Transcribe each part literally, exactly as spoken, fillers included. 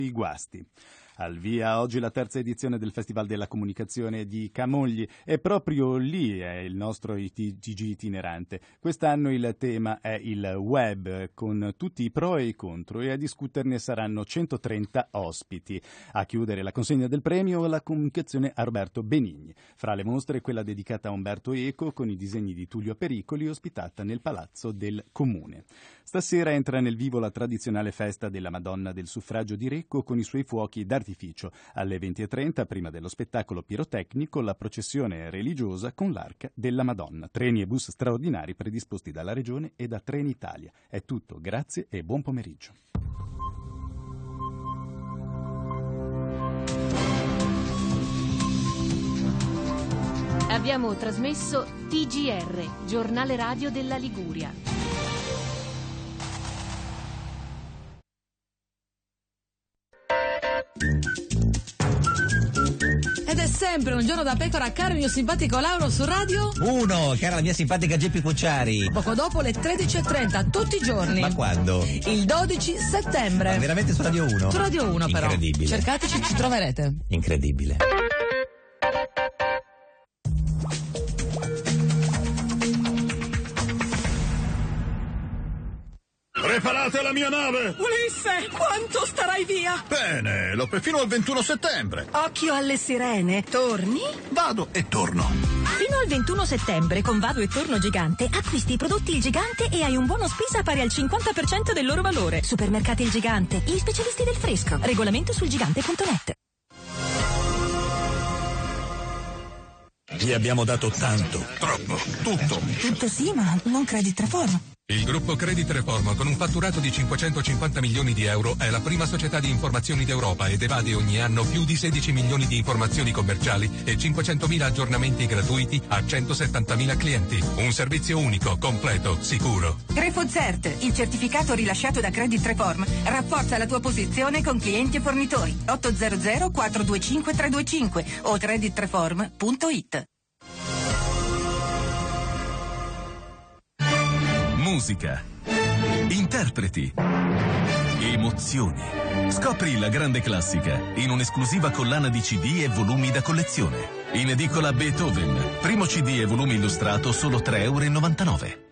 I guasti. Al via oggi la terza edizione del Festival della Comunicazione di Camogli e proprio lì è il nostro I T G itinerante. Quest'anno il tema è il web con tutti i pro e i contro e a discuterne saranno centotrenta ospiti. A chiudere la consegna del premio la comunicazione a Roberto Benigni. Fra le mostre quella dedicata a Umberto Eco con i disegni di Tullio Pericoli ospitata nel Palazzo del Comune. Stasera entra nel vivo la tradizionale festa della Madonna del Suffragio di Recco con i suoi fuochi d'artificio. Alle venti e trenta, prima dello spettacolo pirotecnico, la processione religiosa con l'Arca della Madonna. Treni e bus straordinari predisposti dalla Regione e da Trenitalia. È tutto, grazie e buon pomeriggio. Abbiamo trasmesso T G R, giornale radio della Liguria. Ed è sempre un giorno da pecora, caro il mio simpatico Lauro su Radio Uno, cara la mia simpatica Geppi Cucciari. Poco dopo le tredici e trenta, tutti i giorni. Ma quando? Il dodici settembre. Ma veramente su Radio uno? Su Radio uno però. Incredibile. Cercateci, ci troverete. Incredibile. Preparate la mia nave! Ulisse, quanto starai via? Bene, l'ho per fino al ventuno settembre. Occhio alle sirene. Torni? Vado e torno. Fino al ventuno settembre con Vado e Torno Gigante acquisti i prodotti Il Gigante e hai un buono spesa pari al cinquanta per cento del loro valore. Supermercati Il Gigante, gli specialisti del fresco. Regolamento sul gigante punto net. Vi abbiamo dato tanto, troppo, tutto. Tutto sì, ma non Credit Reform. Il gruppo Credit Reform, con un fatturato di cinquecentocinquanta milioni di euro, è la prima società di informazioni d'Europa ed evade ogni anno più di sedici milioni di informazioni commerciali e cinquecentomila aggiornamenti gratuiti a centosettantamila clienti. Un servizio unico, completo, sicuro. Grefozert, il certificato rilasciato da Credit Reform, rafforza la tua posizione con clienti e fornitori. ottocento quattro due cinque tre due cinque o creditreform punto it. Musica, interpreti, emozioni. Scopri la grande classica in un'esclusiva collana di C D e volumi da collezione. In edicola Beethoven, primo C D e volume illustrato solo tre e novantanove euro.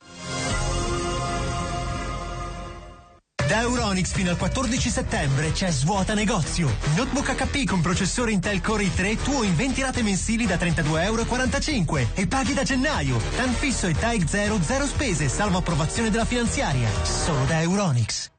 Da Euronics fino al quattordici settembre c'è Svuota Negozio. Notebook H P con processore Intel Core i tre, tuo in venti rate mensili da trentadue e quarantacinque euro e paghi da gennaio. TAN fisso e T A E C zero, zero spese, salvo approvazione della finanziaria. Solo da Euronics.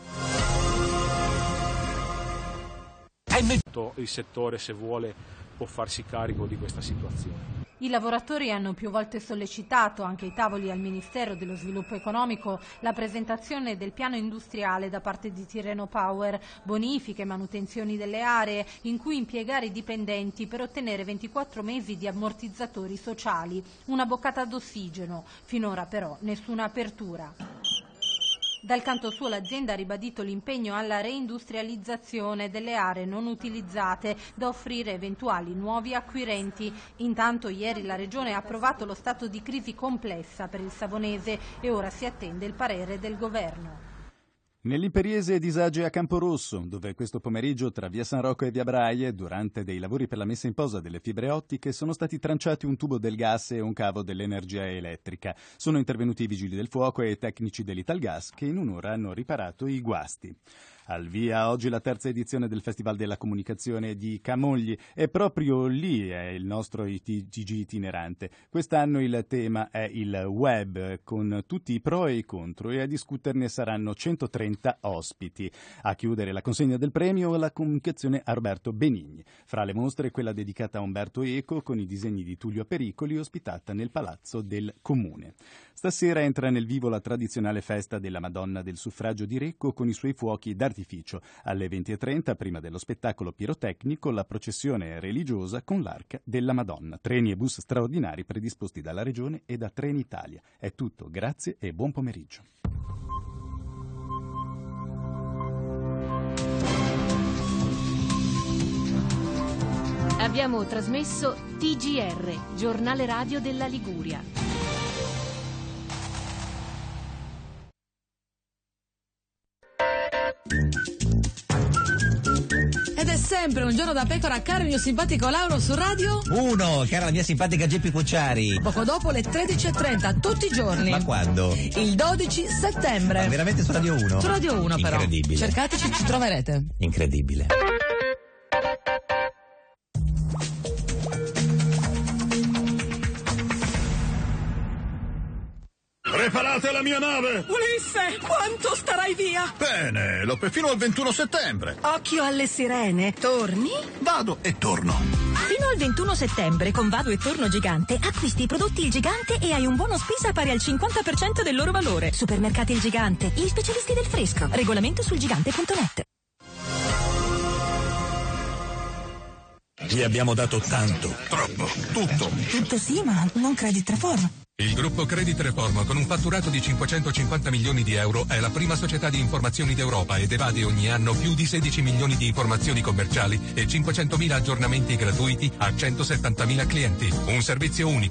Il settore, se vuole, può farsi carico di questa situazione. I lavoratori hanno più volte sollecitato, anche ai tavoli al Ministero dello Sviluppo Economico, la presentazione del piano industriale da parte di Tirreno Power, bonifiche, manutenzioni delle aree, in cui impiegare i dipendenti per ottenere ventiquattro mesi di ammortizzatori sociali. Una boccata d'ossigeno, finora però nessuna apertura. Dal canto suo l'azienda ha ribadito l'impegno alla reindustrializzazione delle aree non utilizzate da offrire eventuali nuovi acquirenti. Intanto ieri la Regione ha approvato lo stato di crisi complessa per il Savonese e ora si attende il parere del Governo. Nell'Imperiese disagi a Camporosso, dove questo pomeriggio tra via San Rocco e via Braie, durante dei lavori per la messa in posa delle fibre ottiche, sono stati tranciati un tubo del gas e un cavo dell'energia elettrica. Sono intervenuti i vigili del fuoco e i tecnici dell'Italgas che in un'ora hanno riparato i guasti. Al via oggi la terza edizione del Festival della Comunicazione di Camogli e proprio lì è il nostro I T G itinerante. Quest'anno il tema è il web con tutti i pro e i contro e a discuterne saranno centotrenta ospiti. A chiudere la consegna del premio la comunicazione a Roberto Benigni. Fra le mostre quella dedicata a Umberto Eco con i disegni di Tullio Pericoli ospitata nel Palazzo del Comune. Stasera entra nel vivo la tradizionale festa della Madonna del Suffragio di Recco con i suoi fuochi d'artificio. Alle venti e trenta, prima dello spettacolo pirotecnico, la processione religiosa con l'Arca della Madonna. Treni e bus straordinari predisposti dalla Regione e da Trenitalia. È tutto, grazie e buon pomeriggio. Abbiamo trasmesso T G R, giornale radio della Liguria. sempre un giorno da pecora, caro il mio simpatico Lauro su Radio uno, cara la mia simpatica Geppi Cucciari. Poco dopo le tredici e trenta, tutti i giorni. Ma quando? Il dodici settembre. Ma veramente su Radio uno? Su Radio uno però. Incredibile. Cercateci, ci troverete. Incredibile. Preparate la mia nave! Ulisse, quanto starai via? Penelope, fino al ventuno settembre. Occhio alle sirene. Torni? Vado e torno. Fino al ventuno settembre con Vado e Torno Gigante acquisti i prodotti Il Gigante e hai un buono spesa pari al cinquanta per cento del loro valore. Supermercati Il Gigante, gli specialisti del fresco. Regolamento sul gigante punto net. Vi abbiamo dato tanto, troppo, tutto. Tutto sì, ma non Credit Reform. Il gruppo Credit Reform, con un fatturato di cinquecentocinquanta milioni di euro, è la prima società di informazioni d'Europa ed evade ogni anno più di sedici milioni di informazioni commerciali e cinquecentomila aggiornamenti gratuiti a centosettantamila clienti. Un servizio unico